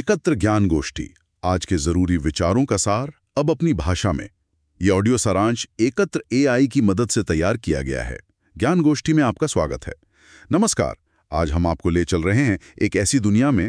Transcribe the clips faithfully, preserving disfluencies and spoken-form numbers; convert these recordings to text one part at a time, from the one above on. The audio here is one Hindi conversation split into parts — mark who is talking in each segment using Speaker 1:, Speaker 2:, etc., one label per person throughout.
Speaker 1: एकत्र ज्ञान गोष्ठी, आज के जरूरी विचारों का सार अब अपनी भाषा में। ये ऑडियो सारांश एकत्र एआई की मदद से तैयार किया गया है। ज्ञान गोष्ठी में आपका स्वागत है। नमस्कार। आज हम आपको ले चल रहे हैं एक ऐसी दुनिया में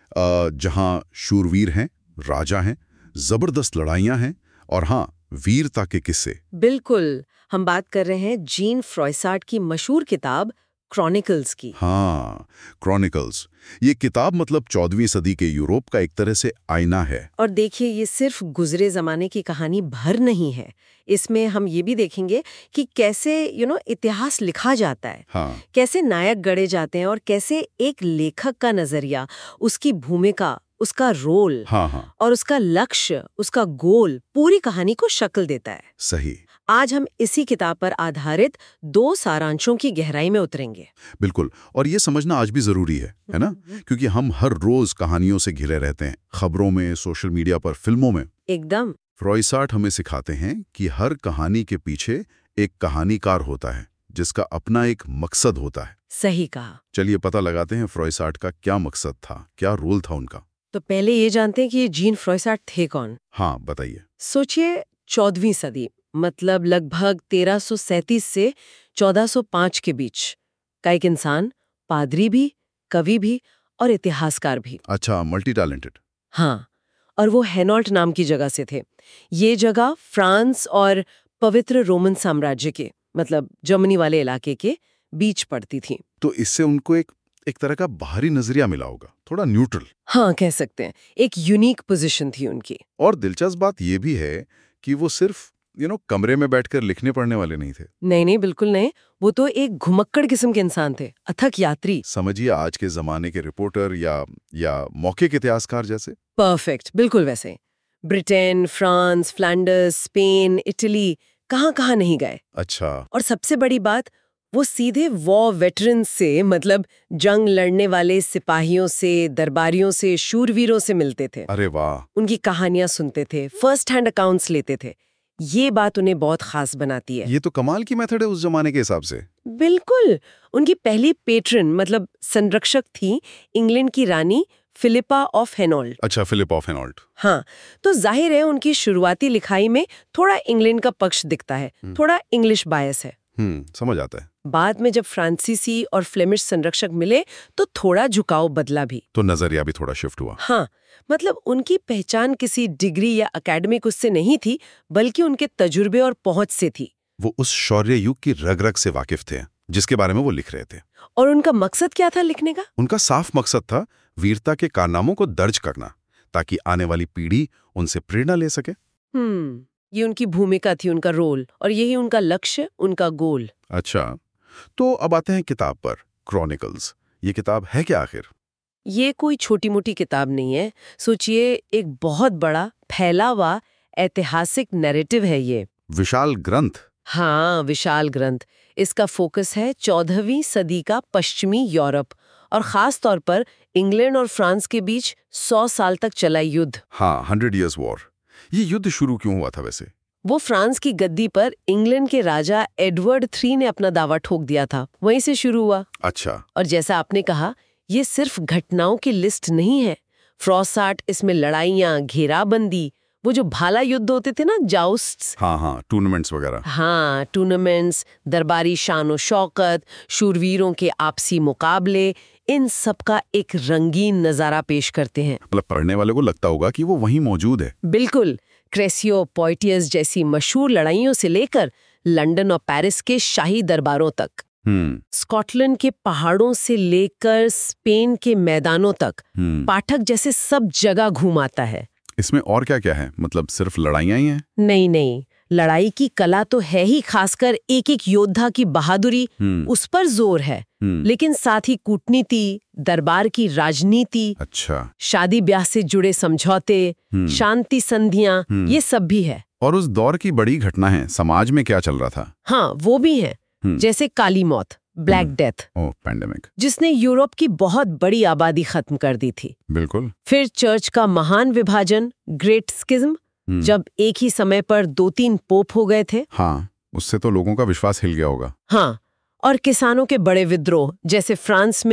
Speaker 1: जहां शूरवीर हैं, राजा हैं, जबरदस्त लड़ाइयां हैं और हाँ, वीरता के किस्से।
Speaker 2: बिल्कुल, हम बात कर रहे हैं जीन फ्रॉइसार्ट की मशहूर किताब क्रॉनिकल्स की।
Speaker 1: हाँ, क्रॉनिकल्स। ये किताब मतलब चौदहवीं सदी के यूरोप का एक तरह से आईना है।
Speaker 2: और देखिए, ये सिर्फ गुजरे जमाने की कहानी भर नहीं है। इसमें हम ये भी देखेंगे कि कैसे यू नो इतिहास लिखा जाता है,
Speaker 1: हाँ।
Speaker 2: कैसे नायक गढ़े जाते हैं और कैसे एक लेखक का नजरिया, उसकी भूमिका, उसका रोल
Speaker 1: हाँ हाँ।
Speaker 2: और उसका लक्ष्य, उसका गोल पूरी कहानी को शक्ल देता है।
Speaker 1: सही।
Speaker 2: आज हम इसी किताब पर आधारित दो सारांशों की गहराई में उतरेंगे।
Speaker 1: बिल्कुल, और ये समझना आज भी जरूरी है, है ना? क्योंकि हम हर रोज कहानियों से घिरे रहते हैं, खबरों में, सोशल मीडिया पर, फिल्मों में।
Speaker 2: एकदम।
Speaker 1: फ्रॉइसार्ट हमें सिखाते हैं कि हर कहानी के पीछे एक कहानीकार होता है, जिसका अपना एक मकसद होता है।
Speaker 2: सही कहा।
Speaker 1: चलिए पता लगाते हैं फ्रॉइसार्ट का क्या मकसद था, क्या रोल था उनका।
Speaker 2: तो पहले ये जानते हैं कि ये जीन फ्रॉइसार्ट थे कौन।
Speaker 1: हाँ, बताइए।
Speaker 2: सोचिए, चौदहवीं सदी मतलब लगभग तेरह सौ सैंतीस से चौदह सौ पाँच के बीच का एक इंसान, पादरी भी, कवि भी और इतिहासकार भी।
Speaker 1: अच्छा, मल्टी टैलेंटेड।
Speaker 2: हाँ, और वो हैनॉल्ट नाम की जगह से थे। ये जगह फ्रांस और पवित्र रोमन साम्राज्य के मतलब जर्मनी वाले इलाके के बीच पड़ती थी।
Speaker 1: तो इससे उनको एक एक तरह का बाहरी नजरिया मिला होगा, थोड़ा न्यूट्रल।
Speaker 2: हाँ, कह सकते हैं। एक यूनिक पोजीशन थी उनकी।
Speaker 1: और दिलचस्प बात यह भी है कि वो सिर्फ यू नो कमरे में बैठकर लिखने पढ़ने वाले नहीं थे।
Speaker 2: नहीं नहीं, बिल्कुल नहीं। वो तो एक घुमक्कड़ किस्म के इंसान थे, अथक यात्री।
Speaker 1: समझिए आज के जमाने के रिपोर्टर या या मौखिक इतिहासकार जैसे।
Speaker 2: परफेक्ट, बिल्कुल वैसे। Britain, France, Flanders, Spain, Italy, कहाँ कहाँ नहीं गए।
Speaker 1: अच्छा।
Speaker 2: और सबसे बड़ी बात, वो सीधे वॉर वेटरन से मतलब जंग लड़ने वाले सिपाहियों से, दरबारियों से, शूरवीरों से मिलते थे।
Speaker 1: अरे वाह।
Speaker 2: उनकी कहानियां सुनते थे, फर्स्ट हैंड अकाउंट्स लेते थे। ये बात उन्हें बहुत खास बनाती है।
Speaker 1: ये तो कमाल की मेथड है उस जमाने के हिसाब से।
Speaker 2: बिल्कुल। उनकी पहली पेट्रन मतलब संरक्षक थी इंग्लैंड की रानी फिलिपा ऑफ हैनॉल्ट।
Speaker 1: अच्छा, फिलिप ऑफ हैनॉल्ट।
Speaker 2: हाँ, तो जाहिर है उनकी शुरुआती लिखाई में थोड़ा इंग्लैंड का पक्ष दिखता है, थोड़ा इंग्लिश बायस है।
Speaker 1: हम्म समझ आता है।
Speaker 2: बाद में जब फ्रांसीसी और फ्लेमिश संरक्षक मिले तो थोड़ा झुकाव बदला भी,
Speaker 1: तो नजरिया भी थोड़ा शिफ्ट हुआ।
Speaker 2: हाँ, मतलब उनकी पहचान किसी डिग्री या एकेडमिक उससे नहीं थी, बल्कि उनके तजुर्बे और पहुंच से थी।
Speaker 1: वो उस शौर्य युग की रग रग से वाकिफ थे जिसके बारे में वो लिख रहे थे।
Speaker 2: और उनका मकसद क्या था लिखने का?
Speaker 1: उनका साफ मकसद था वीरता के कारनामों को दर्ज करना, ताकि आने वाली पीढ़ी उनसे प्रेरणा ले सके।
Speaker 2: हम्म ये उनकी भूमिका थी, उनका रोल, और यही उनका लक्ष्य, उनका गोल।
Speaker 1: अच्छा, तो अब आते हैं किताब पर, क्रॉनिकल्स। ये किताब है क्या आखिर?
Speaker 2: ये कोई छोटी मोटी किताब नहीं है। सोचिए, एक बहुत बड़ा फैला हुआ ऐतिहासिक नैरेटिव है ये।
Speaker 1: विशाल ग्रंथ।
Speaker 2: हाँ, विशाल ग्रंथ। इसका फोकस है चौदहवीं सदी का पश्चिमी यूरोप और खास तौर पर इंग्लैंड और फ्रांस के बीच सौ साल तक चला युद्ध।
Speaker 1: हाँ, हंड्रेड इयर्स वॉर। ये युद्ध शुरू क्यों हुआ था वैसे?
Speaker 2: वो फ्रांस की गद्दी पर इंग्लैंड के राजा एडवर्ड थ्री ने अपना दावा ठोक दिया था, वहीं से शुरू हुआ।
Speaker 1: अच्छा।
Speaker 2: और जैसा आपने कहा, ये सिर्फ घटनाओं की लिस्ट नहीं है। फ्रॉइसार्ट इसमें लड़ाइयाँ, घेराबंदी, वो जो भाला युद्ध होते थे ना, जाउस्ट्स,
Speaker 1: हाँ हाँ, टूर्नामेंट्स वगैरह।
Speaker 2: हाँ, टूर्नामेंट्स, दरबारी शान और शौकत, शूरवीरों के आपसी मुकाबले, इन सब का एक रंगीन नजारा पेश करते हैं।
Speaker 1: मतलब पढ़ने वाले को लगता होगा कि वो वहीं मौजूद है।
Speaker 2: बिल्कुल। क्रेसियो, पोइटियस जैसी मशहूर लड़ाइयों से लेकर लंदन और पेरिस के शाही दरबारों तक,
Speaker 1: हम्म
Speaker 2: स्कॉटलैंड के पहाड़ों से लेकर स्पेन के मैदानों तक,
Speaker 1: हम्म
Speaker 2: पाठक जैसे सब जगह घूमाता है।
Speaker 1: इसमें और क्या क्या है? मतलब सिर्फ लड़ाइयाँ ही हैं?
Speaker 2: नहीं नहीं, लड़ाई की कला तो है ही, खासकर एक एक योद्धा की बहादुरी, उस पर जोर है। लेकिन साथ ही कूटनीति, दरबार की राजनीति,
Speaker 1: अच्छा,
Speaker 2: शादी ब्याह से जुड़े समझौते, शांति संधियां, ये सब भी है।
Speaker 1: और उस दौर की बड़ी घटना है, समाज में क्या चल रहा था?
Speaker 2: हाँ, वो भी है। जैसे काली मौत, ब्लैक डेथ,
Speaker 1: ओह, पैंडेमिक,
Speaker 2: जिसने यूरोप की बहुत बड़ी आबादी खत्म कर दी थी।
Speaker 1: बिल्कुल।
Speaker 2: फिर चर्च का महान विभाजन, ग्रेट स्किज्म, जब एक ही समय पर दो तीन पोप हो गए थे।
Speaker 1: हाँ, उससे तो लोगों का विश्वास हिल गया होगा।
Speaker 2: हाँ, और किसानों के बड़े विद्रोह, जैसे फ्रांस में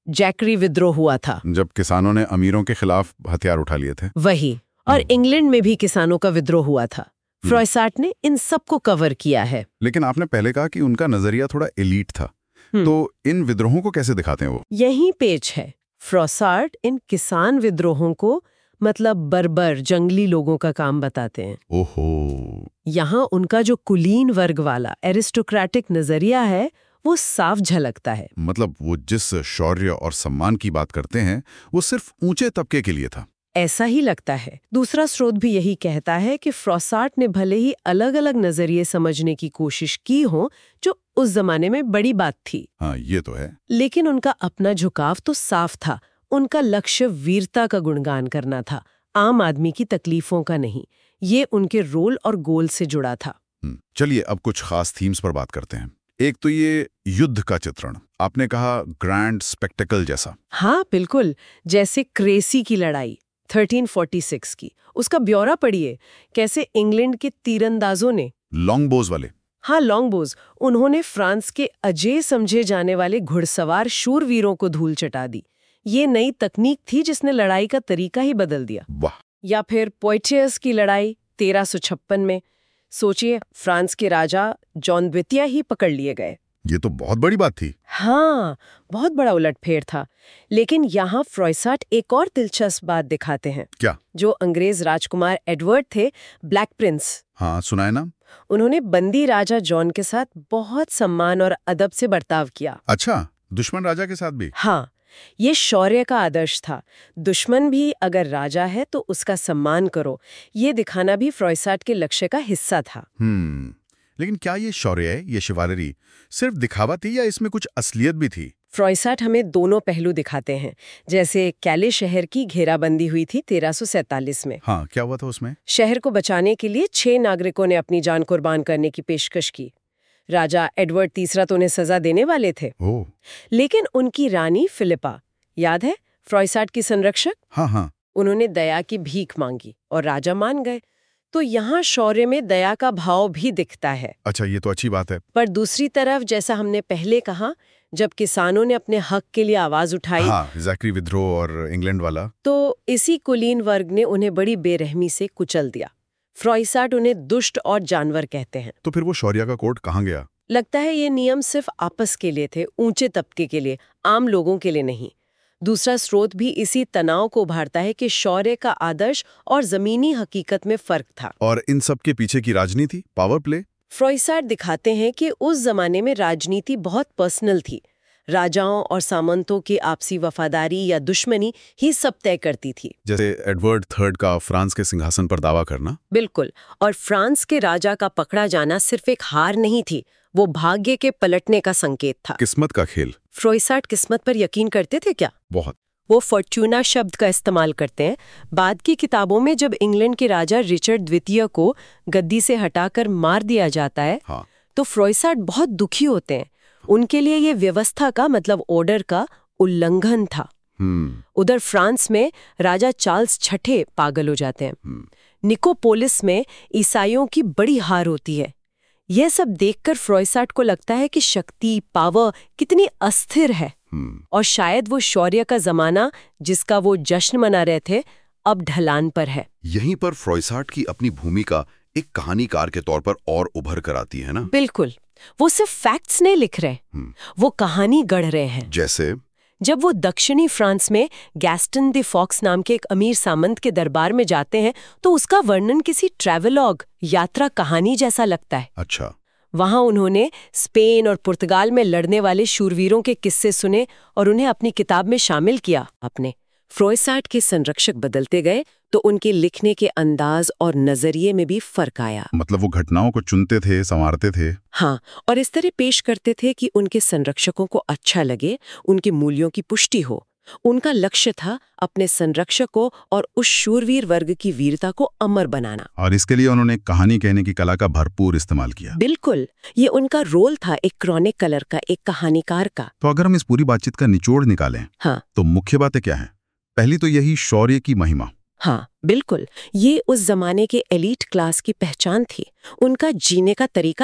Speaker 2: जैकरी विद्रोह हुआ था।
Speaker 1: जब किसानों ने अमीरों के खिलाफ हथियार उठा लिए थे।
Speaker 2: वही। और इंग्लैंड में भी किसानों का विद्रोह हुआ था। फ्रॉइसार्ट ने इन सबको कवर किया है।
Speaker 1: लेकिन आपने पहले कहा कि उनका नजरिया थोड़ा एलीट था, तो इन विद्रोहों को कैसे दिखाते हैं वो?
Speaker 2: यही पेच है। फ्रॉइसार्ट इन किसान विद्रोहों को मतलब बर्बर जंगली लोगों का काम बताते हैं।
Speaker 1: ओहो।
Speaker 2: यहाँ उनका जो कुलीन वर्ग वाला एरिस्टोक्रेटिक नजरिया है वो साफ झलकता है।
Speaker 1: मतलब वो जिस शौर्य और सम्मान की बात करते हैं वो सिर्फ ऊंचे तबके के लिए था।
Speaker 2: ऐसा ही लगता है। दूसरा स्रोत भी यही कहता है कि फ्रॉइसार्ट ने भले ही अलग अलग नजरिए समझने की कोशिश की हो, जो उस जमाने में बड़ी बात थी।
Speaker 1: हाँ, ये तो है।
Speaker 2: लेकिन उनका अपना झुकाव तो साफ था। उनका लक्ष्य वीरता का गुणगान करना था, आम आदमी की तकलीफों का नहीं। ये उनके रोल और गोल से जुड़ा था।
Speaker 1: चलिए अब कुछ खास थीम्स पर बात करते हैं। एक तो ये युद्ध का चित्रण, आपने कहा ग्रैंड स्पेक्टेकल जैसा।
Speaker 2: हाँ बिल्कुल, जैसे क्रेसी की लड़ाई तेरह सौ छियालीस की, उसका ब्यौरा पढ़िए। कैसे इंग्लैंड के तीरंदाजों ने,
Speaker 1: लॉन्ग बोज वाले,
Speaker 2: हाँ लॉन्ग बोज, उन्होंने फ्रांस के अजय समझे जाने वाले घुड़सवार शूरवीरों को धूल चटा दी। ये नई तकनीक थी जिसने लड़ाई का तरीका ही बदल दिया।
Speaker 1: वाह।
Speaker 2: या फिर पोइटियर्स की लड़ाई तेरह सौ छप्पन में, सोचिए फ्रांस के राजा जॉन द्वितीय ही पकड़ लिए गए।
Speaker 1: ये तो बहुत बड़ी बात थी।
Speaker 2: हाँ, बहुत बड़ा उलटफेर था। लेकिन यहाँ फ्रॉइसार्ट एक और दिलचस्प बात दिखाते हैं।
Speaker 1: क्या?
Speaker 2: जो अंग्रेज राजकुमार एडवर्ड थे, ब्लैक प्रिंस।
Speaker 1: हाँ, सुनाए ना।
Speaker 2: उन्होंने बंदी राजा जॉन के साथ बहुत सम्मान और अदब से बर्ताव किया।
Speaker 1: अच्छा, दुश्मन राजा के साथ भी?
Speaker 2: हाँ, ये शौर्य का आदर्श था। दुश्मन भी अगर राजा है तो उसका सम्मान करो। ये दिखाना भी फ्रॉइसार्ट के लक्ष्य का हिस्सा था।
Speaker 1: हम्म लेकिन क्या ये शौर्य, ये शिवालरी सिर्फ दिखावा थी या इसमें कुछ असलियत भी थी?
Speaker 2: फ्रॉइसार्ट हमें दोनों पहलू दिखाते हैं। जैसे कैले शहर की घेराबंदी हुई थी तेरह सौ सैंतालीस में।
Speaker 1: हाँ, क्या हुआ था उसमें?
Speaker 2: शहर को बचाने के लिए छह नागरिकों ने अपनी जान कुर्बान करने की पेशकश की। राजा एडवर्ड तीसरा तो उन्हें सजा देने वाले थे।
Speaker 1: ओह।
Speaker 2: लेकिन उनकी रानी फिलिपा, याद है फ्रॉइसार्ट की संरक्षक?
Speaker 1: हाँ हाँ।
Speaker 2: उन्होंने दया की भीख मांगी और राजा मान गए। तो यहाँ शौर्य में दया का भाव भी दिखता है।
Speaker 1: अच्छा, ये तो अच्छी बात है।
Speaker 2: पर दूसरी तरफ, जैसा हमने पहले कहा, जब किसानों ने अपने हक के लिए आवाज उठाई,
Speaker 1: हाँ, जैकरी विद्रोह और इंग्लैंड वाला,
Speaker 2: तो इसी कुलीन वर्ग ने उन्हें बड़ी बेरहमी से कुचल दिया। फ्रॉइसार्ट उन्हें दुष्ट और जानवर कहते हैं।
Speaker 1: तो फिर वो शौर्य का कोड कहाँ गया?
Speaker 2: लगता है ये नियम सिर्फ आपस के लिए थे, ऊंचे तबके के लिए, आम लोगों के लिए नहीं। दूसरा स्रोत भी इसी तनाव को उभारता है कि शौर्य का आदर्श और जमीनी हकीकत में फर्क था।
Speaker 1: और इन सब के पीछे की राजनीति, पावर प्ले?
Speaker 2: फ्रॉइसार्ट दिखाते हैं कि उस जमाने में राजनीति बहुत पर्सनल थी। राजाओं और सामंतों की आपसी वफादारी या दुश्मनी ही सब तय करती थी।
Speaker 1: जैसे एडवर्ड थर्ड का फ्रांस के सिंहासन पर दावा करना।
Speaker 2: बिल्कुल। और फ्रांस के राजा का पकड़ा जाना सिर्फ एक हार नहीं थी, वो भाग्य के पलटने का संकेत था।
Speaker 1: किस्मत का खेल।
Speaker 2: फ्रॉइसार्ट किस्मत पर यकीन करते थे क्या?
Speaker 1: बहुत।
Speaker 2: वो फॉर्च्यूना शब्द का इस्तेमाल करते हैं। बाद की किताबों में जब इंग्लैंड के राजा रिचर्ड द्वितीय को गद्दी से हटाकर मार दिया जाता है,
Speaker 1: हाँ।
Speaker 2: तो फ्रॉइसार्ट बहुत दुखी होते हैं। उनके लिए ये व्यवस्था का मतलब ऑर्डर का उल्लंघन था।
Speaker 1: हम्म
Speaker 2: उधर फ्रांस में राजा चार्ल्स छठे पागल हो जाते हैं। निकोपोलिस में ईसाइयों की बड़ी हार होती है। यह सब देखकर फ्रॉइसार्ट को लगता है कि शक्ति, पावर कितनी अस्थिर है, और शायद वो शौर्य का जमाना जिसका वो जश्न मना रहे थे अब ढलान पर है।
Speaker 1: यहीं पर फ्रॉइसार्ट की अपनी भूमिका एक कहानीकार के तौर पर और उभर कर आती है ना?
Speaker 2: बिल्कुल। वो सिर्फ फैक्ट्स नहीं लिख रहे, वो कहानी गढ़ रहे हैं।
Speaker 1: जैसे
Speaker 2: जब वो दक्षिणी फ्रांस में गैस्टन द फॉक्स नाम के एक अमीर सामंत के दरबार में जाते हैं, तो उसका वर्णन किसी ट्रैवलॉग, यात्रा कहानी जैसा लगता है।
Speaker 1: अच्छा।
Speaker 2: वहां उन्होंने स्पेन और पुर्तगाल में लड़ने वाले शूरवीरों के किस्से सुने और उन्हें अपनी किताब में शामिल किया अपने। फ्रॉइसार्ट के संरक्षक बदलते गए तो उनके लिखने के अंदाज और नजरिए में भी फर्क आया।
Speaker 1: मतलब वो घटनाओं को चुनते थे, संवारते थे।
Speaker 2: हाँ, और इस तरह पेश करते थे कि उनके संरक्षकों को अच्छा लगे, उनके मूल्यों की पुष्टि हो। उनका लक्ष्य था अपने संरक्षकों और उस शूरवीर वर्ग की वीरता को अमर बनाना।
Speaker 1: और इसके लिए उन्होंने कहानी कहने की कला का भरपूर इस्तेमाल किया।
Speaker 2: बिल्कुल, ये उनका रोल था, एक क्रॉनिक कलर का, एक कहानीकार का।
Speaker 1: तो अगर हम इस पूरी बातचीत का निचोड़ निकालें,
Speaker 2: हाँ,
Speaker 1: तो मुख्य बातें क्या हैं? पहली तो यही शौर्य की महिमा।
Speaker 2: हाँ बिल्कुल, ये उस जमाने के एलीट क्लास की पहचान थी, उनका जीने का तरीका था।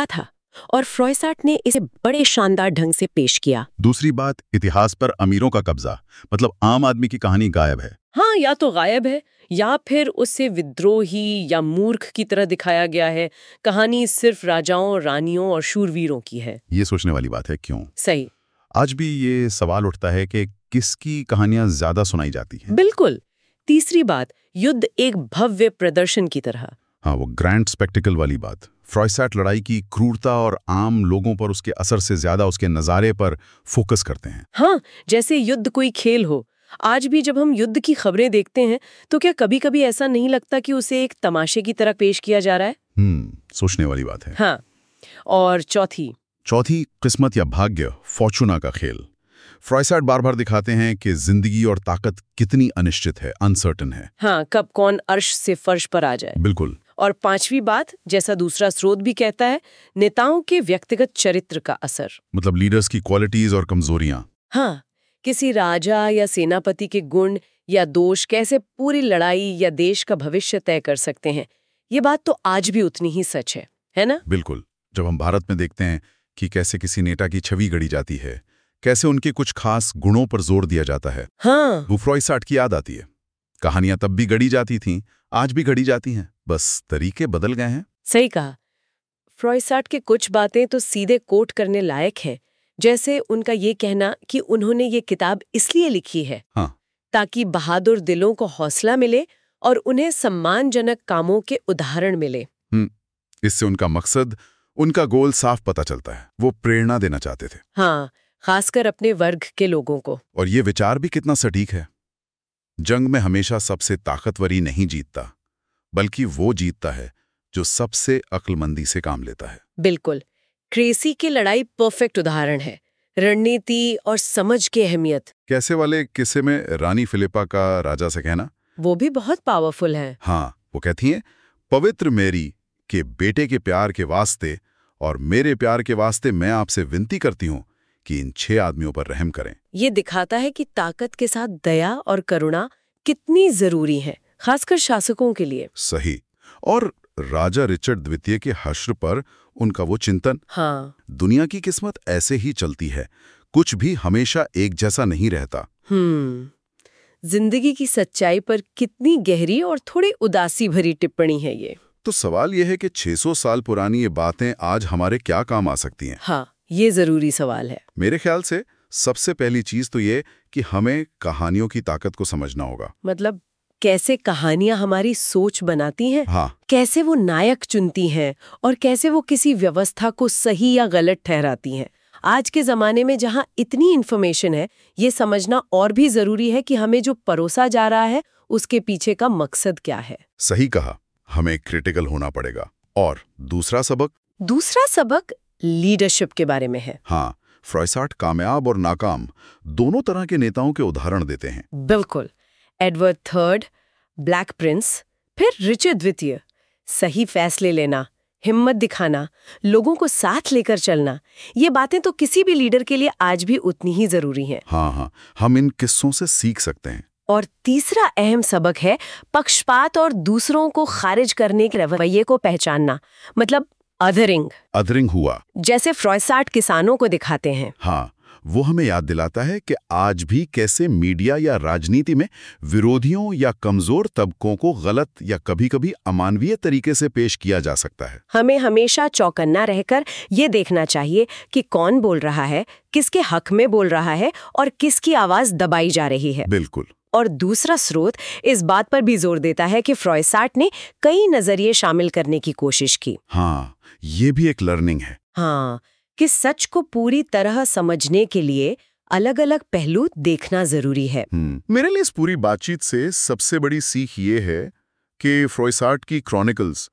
Speaker 2: और फ्रॉयसाट ने इसे बड़े शानदार ढंग से पेश किया।
Speaker 1: दूसरी बात, इतिहास पर अमीरों का कब्जा, मतलब आम आदमी की कहानी गायब है।
Speaker 2: हाँ, या तो गायब है या फिर उसे विद्रोही या मूर्ख की तरह दिखाया गया है। कहानी सिर्फ राजाओं, रानियों और शूरवीरों की है।
Speaker 1: ये सोचने वाली बात है, क्यों?
Speaker 2: सही।
Speaker 1: आज भी ये सवाल उठता है कि किसकी कहानियां ज्यादा सुनाई जाती हैं।
Speaker 2: बिल्कुल। तीसरी बात, युद्ध एक भव्य प्रदर्शन की तरह।
Speaker 1: हाँ, वो ग्रैंड स्पेक्टिकल वाली बात। फ्रॉयसाट लड़ाई की क्रूरता और आम लोगों पर उसके असर से ज्यादा उसके नज़ारे पर फोकस करते हैं।
Speaker 2: हाँ, जैसे युद्ध कोई खेल हो। आज भी जब हम युद्ध की खबरें देखते हैं तो क्या कभी-कभी ऐसा नहीं लगता कि उसे एक तमाशे की तरह पेश किया जा रहा है?
Speaker 1: हम्म सोचने वाली बात है।
Speaker 2: हाँ। और चौथी
Speaker 1: चौथी, किस्मत या भाग्य, फॉर्चूना का खेल। फ्रॉयसाट बार बार दिखाते हैं कि जिंदगी और ताकत कितनी अनिश्चित है, अनसर्टन है।
Speaker 2: हाँ, कब कौन अर्श से फर्श पर आ जाए।
Speaker 1: बिल्कुल।
Speaker 2: और पांचवी बात, जैसा दूसरा स्रोत भी कहता है, नेताओं के व्यक्तिगत चरित्र का असर।
Speaker 1: मतलब लीडर्स की क्वालिटीज और कमजोरियां।
Speaker 2: हाँ, किसी राजा या सेनापति के गुण या दोष कैसे पूरी लड़ाई या देश का भविष्य तय कर सकते हैं, ये बात तो आज भी उतनी ही सच है, है ना?
Speaker 1: बिल्कुल। जब हम भारत में देखते हैं कि कैसे किसी नेता की छवि गढ़ी जाती है, कैसे उनके कुछ खास गुणों पर जोर दिया जाता है,
Speaker 2: हाँ,
Speaker 1: वो फ्रॉयसाट की याद आती है। कहानियां तब भी गढ़ी जाती थीं, आज भी गढ़ी जाती हैं, बस तरीके बदल गए हैं।
Speaker 2: सही कहा। फ्रॉयसाट के कुछ बातें तो सीधे कोट करने लायक है, जैसे उनका ये कहना कि उन्होंने ये किताब इसलिए लिखी है
Speaker 1: हाँ,
Speaker 2: ताकि बहादुर दिलों को हौसला मिले और उन्हें सम्मानजनक कामों के उदाहरण मिले।
Speaker 1: हम्म इससे उनका मकसद, उनका गोल साफ पता चलता है। वो प्रेरणा देना चाहते थे।
Speaker 2: हाँ, खासकर अपने वर्ग के लोगों को।
Speaker 1: और ये विचार भी कितना सटीक है। जंग में हमेशा सबसे ताकतवर ही नहीं जीतता, बल्कि वो जीतता है जो सबसे अक्लमंदी से काम लेता है।
Speaker 2: बिल्कुल। क्रेसी की लड़ाई परफेक्ट उदाहरण है। रणनीति और समझ की अहमियत।
Speaker 1: कैसे वाले किस्से में रानी फिलिपा का राजा से कहना,
Speaker 2: वो भी बहुत पावरफुल है।
Speaker 1: हाँ, वो कहती हैं, पवित्र मेरी के बेटे के प्यार के वास्ते और मेरे प्यार के वास्ते मैं आपसे विनती करती हूँ कि इन छह आदमियों पर रहम करें।
Speaker 2: ये दिखाता है कि ताकत के साथ दया और करुणा कितनी जरूरी है, खासकर शासकों के लिए।
Speaker 1: सही। और राजा रिचर्ड द्वितीय के हश्र पर उनका वो चिंतन,
Speaker 2: हाँ।
Speaker 1: दुनिया की किस्मत ऐसे ही चलती है, कुछ भी हमेशा एक जैसा नहीं रहता।
Speaker 2: हम्म जिंदगी की सच्चाई पर कितनी गहरी और थोड़ी उदासी भरी टिप्पणी है ये।
Speaker 1: तो सवाल यह है कि छह सौ साल पुरानी ये बातें आज हमारे क्या काम आ सकती हैं?
Speaker 2: हाँ, ये जरूरी सवाल है।
Speaker 1: मेरे ख्याल से सबसे पहली चीज तो ये कि हमें कहानियों की ताकत को समझना होगा।
Speaker 2: मतलब कैसे कहानियां हमारी सोच बनाती हैं,
Speaker 1: हाँ,
Speaker 2: कैसे वो नायक चुनती हैं और कैसे वो किसी व्यवस्था को सही या गलत ठहराती हैं। आज के जमाने में जहाँ इतनी इन्फॉर्मेशन है, ये समझना और भी जरूरी है कि हमें जो परोसा जा रहा है उसके पीछे का मकसद क्या है।
Speaker 1: सही कहा, हमें क्रिटिकल होना पड़ेगा। और दूसरा सबक
Speaker 2: दूसरा सबक लीडरशिप के बारे में है।
Speaker 1: हाँ, फ्रॉयसाट कामयाब और नाकाम दोनों तरह के नेताओं के उदाहरण देते हैं।
Speaker 2: बिल्कुल। एडवर्ड थर्ड, ब्लैक प्रिंस, फिर रिचर्ड द्वितीय। सही फैसले लेना, हिम्मत दिखाना, लोगों को साथ लेकर चलना, ये बातें तो किसी भी लीडर के लिए आज भी उतनी ही जरूरी हैं।
Speaker 1: हाँ हाँ, हम इन किस्सों से सीख सकते हैं।
Speaker 2: और तीसरा अहम सबक है पक्षपात और दूसरों को खारिज करने के रवैये को पहचानना, मतलब अदरिंग।
Speaker 1: अदरिंग हुआ,
Speaker 2: जैसे फ्रॉयसाट किसानों को दिखाते हैं।
Speaker 1: हाँ, वो हमें याद दिलाता है कि आज भी कैसे मीडिया या राजनीति में विरोधियों या कमजोर तबकों को गलत या कभी-कभी अमानवीय तरीके से पेश किया जा सकता है।
Speaker 2: हमें हमेशा चौकन्ना रहकर ये देखना चाहिए कि कौन बोल रहा है, किसके हक में बोल रहा है और किसकी आवाज दबाई जा रही है।
Speaker 1: बिल्कुल।
Speaker 2: और दूसरा स्रोत इस बात पर भी जोर देता है कि फ्रॉयसाट ने कई नजरिए शामिल करने की कोशिश की।
Speaker 1: हाँ, ये भी एक लर्निंग है।
Speaker 2: हाँ, कि सच को पूरी तरह समझने के लिए अलग-अलग पहलू देखना जरूरी है।
Speaker 1: मेरे लिए इस पूरी बातचीत से सबसे बड़ी सीख ये है कि फ्रॉयसाट की क्रॉनिकल्स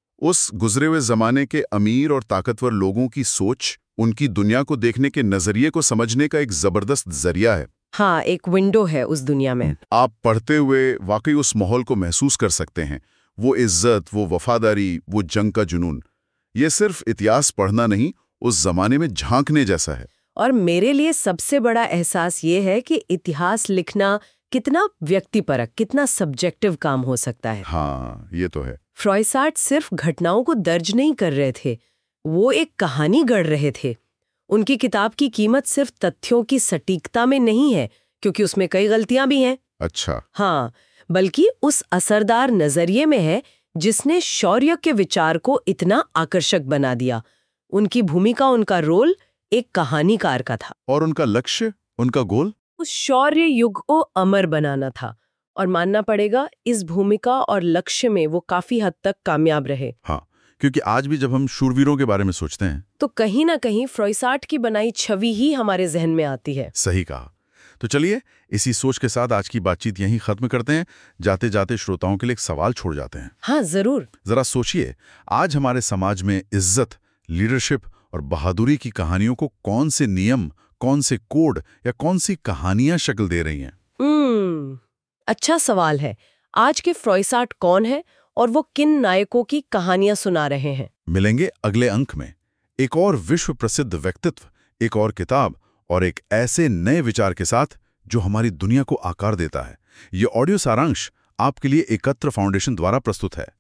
Speaker 1: उस गुजरे हुए जमाने के अमीर और ताकतवर लोगों की सोच, उनकी दुनिया को देखने के नजरिए को समझने का एक जबरदस्त जरिया है।
Speaker 2: हाँ, एक विंडो है उस दुनिया में।
Speaker 1: आप पढ़ते हुए वाकई उस माहौल को महसूस कर सकते हैं। वो इज्जत, वो वफादारी, वो जंग का जुनून। ये सिर्फ इतिहास पढ़ना नहीं, उस जमाने में झांकने जैसा है।
Speaker 2: और मेरे लिए सबसे बड़ा एहसास ये है कि इतिहास लिखना कितना व्यक्तिपरक, कितना सब्जेक्टिव काम हो सकता है।
Speaker 1: हाँ, ये तो है।
Speaker 2: फ्रॉयसाट सिर्फ घटनाओं को दर्ज नहीं कर रहे थे, वो एक कहानी गढ़ रहे थे। उनकी किताब की कीमत सिर्फ तथ्यों की सटीकता में नहीं है, क्योंकि उसमें कई गलतियां भी हैं।
Speaker 1: अच्छा।
Speaker 2: हाँ, बल्कि उस असरदार नजरिए में है जिसने शौर्य के विचार को इतना आकर्षक बना दिया। उनकी भूमिका, उनका रोल एक कहानीकार का था।
Speaker 1: और उनका लक्ष्य, उनका गोल?
Speaker 2: उस शौर्य युग को अमर बनाना था। और मानना पड़ेगा, इस भूमिका और लक्ष्य में वो काफी हद तक कामयाब रहे।
Speaker 1: हाँ, क्योंकि आज भी जब हम शूरवीरों के बारे में सोचते हैं
Speaker 2: तो कहीं ना कहीं फ्रॉइसाट की बनाई छवि ही हमारे जहन में आती है।
Speaker 1: सही कहा। तो चलिए, इसी सोच के साथ आज की बातचीत यहीं खत्म करते हैं। जाते जाते श्रोताओं के लिए एक सवाल छोड़ जाते हैं।
Speaker 2: हाँ, जरूर।
Speaker 1: जरा सोचिए, आज हमारे समाज में इज्जत, लीडरशिप और बहादुरी की कहानियों को कौन से नियम, कौन से कोड या कौन सी कहानियां शक्ल दे रही हैं?
Speaker 2: हम्म अच्छा सवाल है। आज के फ्रॉइसाट कौन है और वो किन नायकों की कहानियां सुना रहे हैं?
Speaker 1: मिलेंगे अगले अंक में एक और विश्व प्रसिद्ध व्यक्तित्व, एक और किताब और एक ऐसे नए विचार के साथ जो हमारी दुनिया को आकार देता है। ये ऑडियो सारांश आपके लिए एकत्र फाउंडेशन द्वारा प्रस्तुत है।